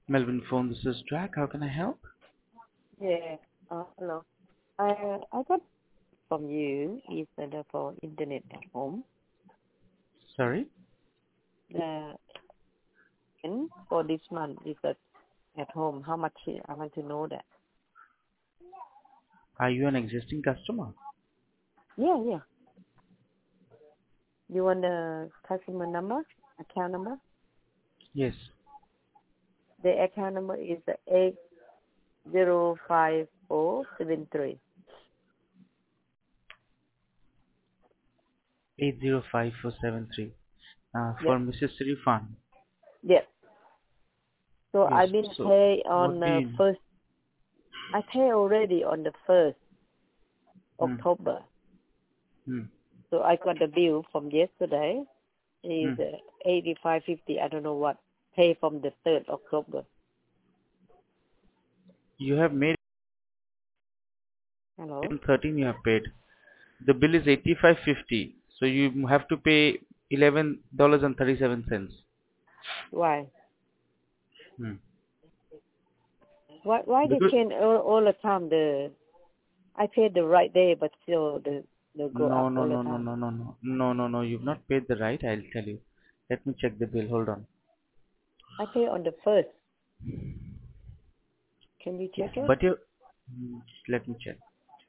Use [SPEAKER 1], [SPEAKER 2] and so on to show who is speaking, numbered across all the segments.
[SPEAKER 1] Melbourne phone, this is Jack. How can I help?
[SPEAKER 2] Yeah. Hello. I got from you is for internet at home.
[SPEAKER 1] Sorry?
[SPEAKER 2] The for this month is at home. How much? I want to know that.
[SPEAKER 1] Are you an existing customer?
[SPEAKER 2] Yeah, yeah. You want the customer number, account number?
[SPEAKER 1] Yes.
[SPEAKER 2] The account number is 805473.
[SPEAKER 1] 805473. For
[SPEAKER 2] Yep.
[SPEAKER 1] Mrs. Sirifan.
[SPEAKER 2] Yes. So
[SPEAKER 1] Yes.
[SPEAKER 2] I been
[SPEAKER 1] So,
[SPEAKER 2] pay on
[SPEAKER 1] what do you...
[SPEAKER 2] first. I pay already on the 1st
[SPEAKER 1] Hmm.
[SPEAKER 2] October.
[SPEAKER 1] Hmm.
[SPEAKER 2] So I got the bill from yesterday. Is
[SPEAKER 1] Hmm.
[SPEAKER 2] 85.50. I don't know what. Pay from the 3rd October.
[SPEAKER 1] You have made
[SPEAKER 2] Hello.
[SPEAKER 1] 13 you have paid. The bill is 85.50. So you have to pay $11.37.
[SPEAKER 2] Why?
[SPEAKER 1] Hmm.
[SPEAKER 2] Why they
[SPEAKER 1] Because
[SPEAKER 2] change all the time? I paid the right day, but still they go
[SPEAKER 1] no
[SPEAKER 2] up
[SPEAKER 1] no
[SPEAKER 2] all the
[SPEAKER 1] no no
[SPEAKER 2] time.
[SPEAKER 1] no no no no no no you've not paid the right. I'll tell you. Let me check the bill. Hold on.
[SPEAKER 2] I pay on the 1st. Can you
[SPEAKER 1] Yes,
[SPEAKER 2] check it?
[SPEAKER 1] but you... Let me check.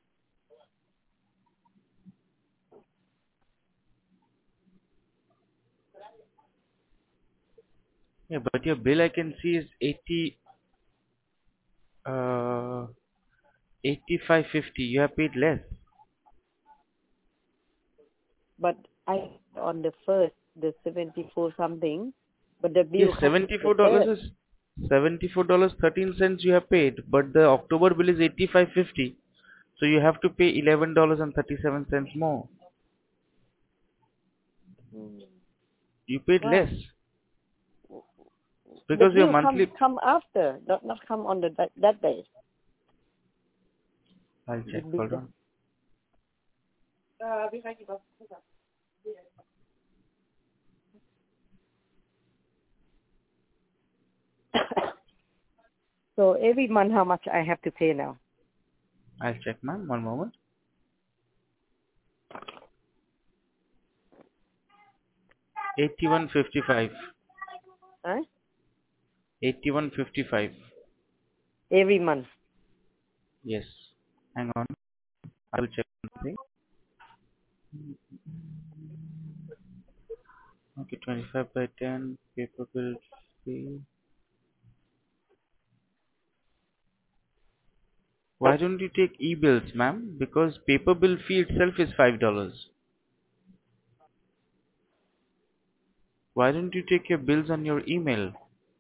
[SPEAKER 1] Yeah, but your bill I can see is 85.50. You have paid less.
[SPEAKER 2] But I on the 1st, the 74 something, but the
[SPEAKER 1] Yes,
[SPEAKER 2] bill come the
[SPEAKER 1] $74
[SPEAKER 2] 3rd.
[SPEAKER 1] is $74.13 you have paid, but the October bill is 85.50. So you have to pay $11.37 more.
[SPEAKER 2] Hmm.
[SPEAKER 1] You paid less
[SPEAKER 2] Why? The
[SPEAKER 1] because your
[SPEAKER 2] bill
[SPEAKER 1] monthly...
[SPEAKER 2] come after, not come on that day.
[SPEAKER 1] I'll
[SPEAKER 2] The
[SPEAKER 1] check.
[SPEAKER 2] bill.
[SPEAKER 1] Hold on.
[SPEAKER 2] So every month, how much I have to pay now?
[SPEAKER 1] I'll check, ma'am. One moment. 81.55.
[SPEAKER 2] Huh?
[SPEAKER 1] 81.55.
[SPEAKER 2] Every month.
[SPEAKER 1] Yes. Hang on. I will check something. Okay, 25 by 10 paper bill fee. Why don't you take e-bills, ma'am? Because paper bill fee itself is $5. Why don't you take your bills on your email?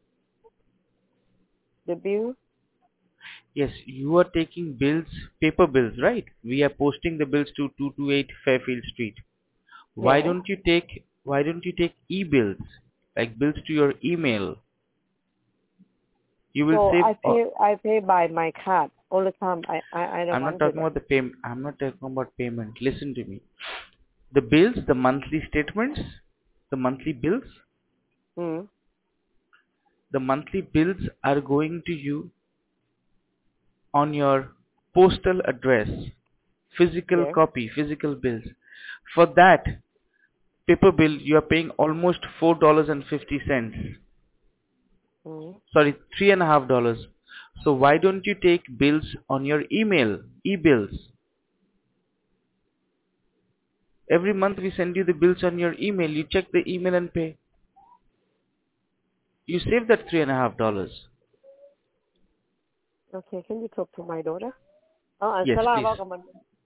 [SPEAKER 2] The bill?
[SPEAKER 1] Yes, you are taking bills, paper bills, right? We are posting the bills to 228 Fairfield Street.
[SPEAKER 2] Yes.
[SPEAKER 1] Why don't you take e-bills, like bills to your email? You will
[SPEAKER 2] So
[SPEAKER 1] save...
[SPEAKER 2] I pay by my card all the time. I don't
[SPEAKER 1] I'm not
[SPEAKER 2] want to
[SPEAKER 1] talking
[SPEAKER 2] that.
[SPEAKER 1] about the payment. I'm not talking about payment. Listen to me. The bills, the monthly statements, the monthly bills,
[SPEAKER 2] Hmm.
[SPEAKER 1] the monthly bills are going to you on your postal address, physical
[SPEAKER 2] Yes.
[SPEAKER 1] copy, physical bills. For that paper bill, you are paying almost $4.50.
[SPEAKER 2] Hmm.
[SPEAKER 1] Sorry, $3.50. So why don't you take bills on your email, e-bills? Every month we send you the bills on your email. You check the email and pay. You save that $3.50.
[SPEAKER 2] Okay. Can you talk to my daughter? Oh, and
[SPEAKER 1] Yes,
[SPEAKER 2] Salah
[SPEAKER 1] please.
[SPEAKER 2] welcome.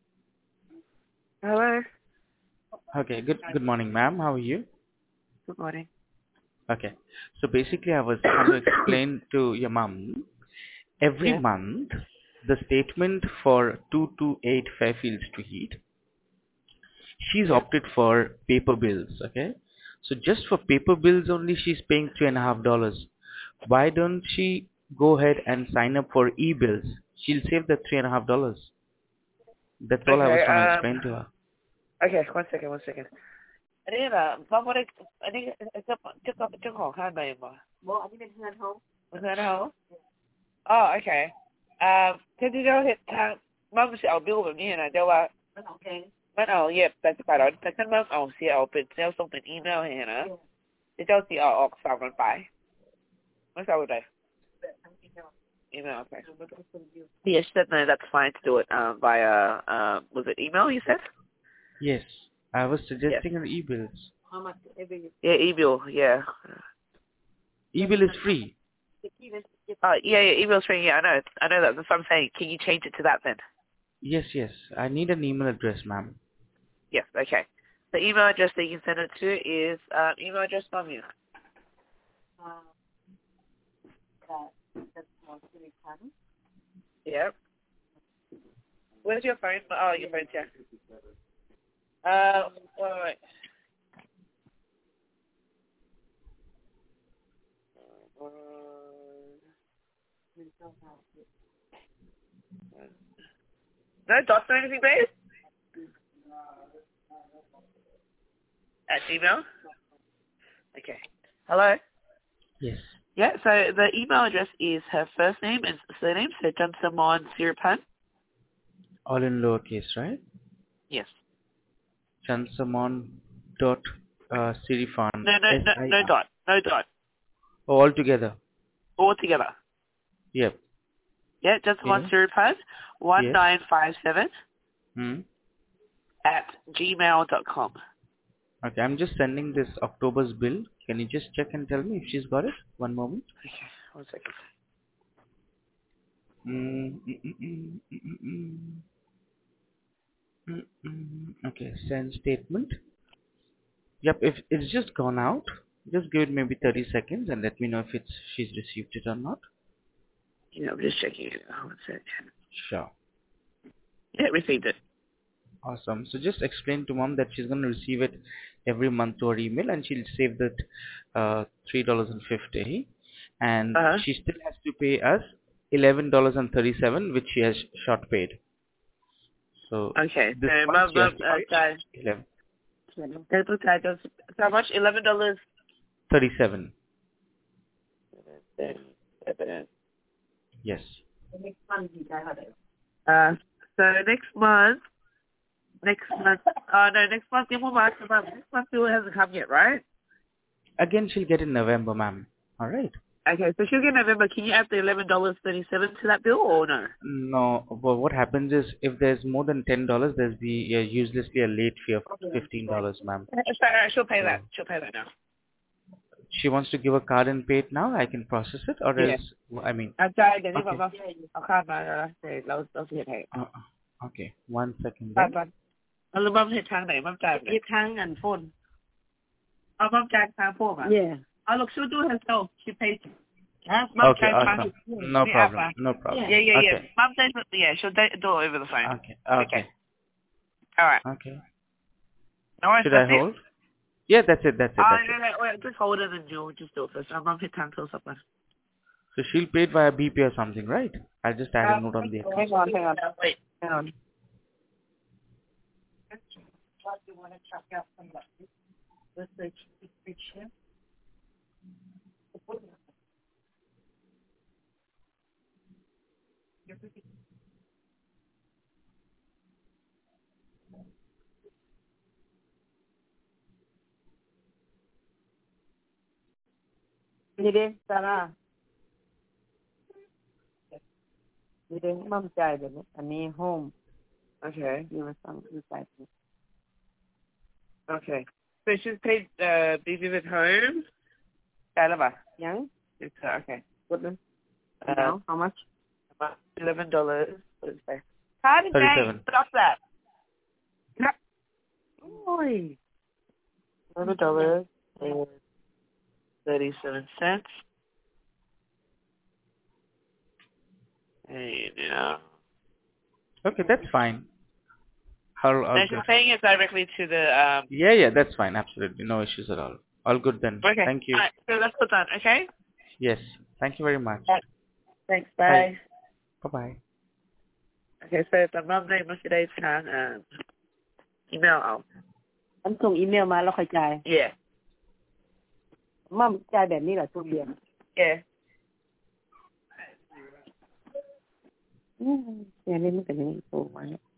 [SPEAKER 2] Hello.
[SPEAKER 1] Okay, good morning, ma'am. How are you?
[SPEAKER 2] Good morning.
[SPEAKER 1] Okay. So basically, I was trying to explain to your mom, every
[SPEAKER 2] Yeah.
[SPEAKER 1] month, the statement for 228 Fairfield Street, she's
[SPEAKER 2] Yeah.
[SPEAKER 1] opted for paper bills, okay? So just for paper bills only, she's paying $3.50. Why don't she go ahead and sign up for e-bills? She'll save that $3.50. That's all I was
[SPEAKER 2] Okay.
[SPEAKER 1] trying to explain to her.
[SPEAKER 2] Okay. One second. One second. อันนี้แบบเพราะว่าได้อันนี้เจ้าของค่ายใบบ่อันนี้เป็นเพื่อนเขา
[SPEAKER 3] Maternal. Oh, okay. ที่เราเห็นทางมั่งจะเอาบิลแบบนี้นะแต่ว่ามันเอาเย็บ88แต่ฉันมั่งเอาเสียเอาเป็นเซลส่งเป็นอีเมลให้นะที่เจ้าสีเอาออก3วันไปไม่ทราบอะไร email okay yes said no that's fine to do it via was it email you said
[SPEAKER 1] Yes, I was suggesting an e-bills.
[SPEAKER 3] yeah e-bill yeah
[SPEAKER 1] E-bill is free.
[SPEAKER 3] yeah email's free yeah I know that that's what I'm saying can you change it to that then
[SPEAKER 1] Yes, yes. I need an email address, ma'am.
[SPEAKER 3] yes okay the email address that you can send it to is email address from you yep where's your phone oh your phone's here wait no dots or anything babe at Gmail okay hello
[SPEAKER 1] Yes.
[SPEAKER 3] yeah so the email address is her first name and surname so Jansamon Siripan
[SPEAKER 1] All in lowercase, right?
[SPEAKER 3] yes
[SPEAKER 1] Chansamon dot Sirifan.
[SPEAKER 3] no
[SPEAKER 1] S-I-R.
[SPEAKER 3] dot
[SPEAKER 1] Oh, all together.
[SPEAKER 3] all together
[SPEAKER 1] Yep.
[SPEAKER 3] yeah Jansamon
[SPEAKER 1] Yeah.
[SPEAKER 3] Siripan 1957 at gmail.com
[SPEAKER 1] Okay, I'm just sending this October's bill. Can you just check and tell me if she's got it? One moment.
[SPEAKER 3] okay 1 second
[SPEAKER 1] Okay, send statement. Yep, if it's just gone out, just give it maybe 30 seconds and let me know if she's received it or not.
[SPEAKER 3] yeah I'm just checking it 1 second
[SPEAKER 1] Sure.
[SPEAKER 3] yeah received it
[SPEAKER 1] Awesome. So just explain to mom that she's going to receive it every month to her email and she'll save that $3.50 and she still has to pay us $11.37 which she has short paid. So
[SPEAKER 3] okay
[SPEAKER 1] this
[SPEAKER 3] so
[SPEAKER 1] month she has to
[SPEAKER 3] guys
[SPEAKER 1] pay 11.
[SPEAKER 3] how much $11
[SPEAKER 1] 37. Yes.
[SPEAKER 3] so next month no next month next month still hasn't come yet right
[SPEAKER 1] Again she'll get in November, ma'am. Alright.
[SPEAKER 3] okay so she'll get November can you add the $11.37 to that bill or no
[SPEAKER 1] No, but what happens is if there's more than $10, there's uselessly a late fee of $15, ma'am.
[SPEAKER 3] she'll pay that now
[SPEAKER 1] She wants to give a card and pay it now. I can process it, or
[SPEAKER 3] yeah.
[SPEAKER 1] else I mean.
[SPEAKER 3] อาจารย์เดี๋ยวนี้บอกว่าเอาค่ามาแล้วเดี๋ยวเราเสียให้
[SPEAKER 1] Okay, 1 second.
[SPEAKER 3] ปันเอาหรือบ้างเห็นทางไหนบ้างจ่ายเห็นทางอันโฟนเอาบ้างจ่ายทางโฟนอ่ะ
[SPEAKER 2] Yeah.
[SPEAKER 3] เอาลูกชูดูให้เรา she pays
[SPEAKER 1] Okay, awesome. No problem. No problem.
[SPEAKER 3] yeah
[SPEAKER 1] Okay.
[SPEAKER 3] Mom says yeah she'll do it over the phone
[SPEAKER 1] Okay.
[SPEAKER 3] all right
[SPEAKER 1] Okay.
[SPEAKER 3] no worries
[SPEAKER 1] Should I hold? Yeah, that's it.
[SPEAKER 3] wait just hold it and you'll just do it first เอาบ้างเห็นทางโทรศัพท์
[SPEAKER 1] So she'll pay it via BP or something, right? I'll just add a note on the account.
[SPEAKER 3] hang on wait hang on
[SPEAKER 2] Đi đi, Sarah. Đi đi, momจ่ายเดี๋ยวนี้อันนี้ home.
[SPEAKER 3] okay
[SPEAKER 2] You were some inside.
[SPEAKER 3] okay so she's paid BB with home ได้แล้วป่ะ
[SPEAKER 2] ยัง
[SPEAKER 3] it's okay
[SPEAKER 2] Good one. Now, how much?
[SPEAKER 3] $11 how did they
[SPEAKER 1] 37.
[SPEAKER 3] stop that
[SPEAKER 2] Oi.
[SPEAKER 3] $11 and 37 cents hey now
[SPEAKER 1] Okay, that's fine. I'll
[SPEAKER 3] no, she's paying it directly to the
[SPEAKER 1] Yeah, that's fine. Absolutely, no issues at all. All good then.
[SPEAKER 3] okay
[SPEAKER 1] Thank you.
[SPEAKER 3] all right, so that's put done okay
[SPEAKER 1] Yes. Thank you very much.
[SPEAKER 3] thanks bye
[SPEAKER 1] Bye-bye.
[SPEAKER 3] okay so ตามได้มาได้ทางอีเมลเอา
[SPEAKER 2] อันส่งอีเมลมาแล้วค่อยจ่าย
[SPEAKER 3] yeah
[SPEAKER 2] มอมจ่ายแบบนี้เหรอทุกเดือน
[SPEAKER 3] yeah
[SPEAKER 2] แค่นี้มันก็ยังโตมา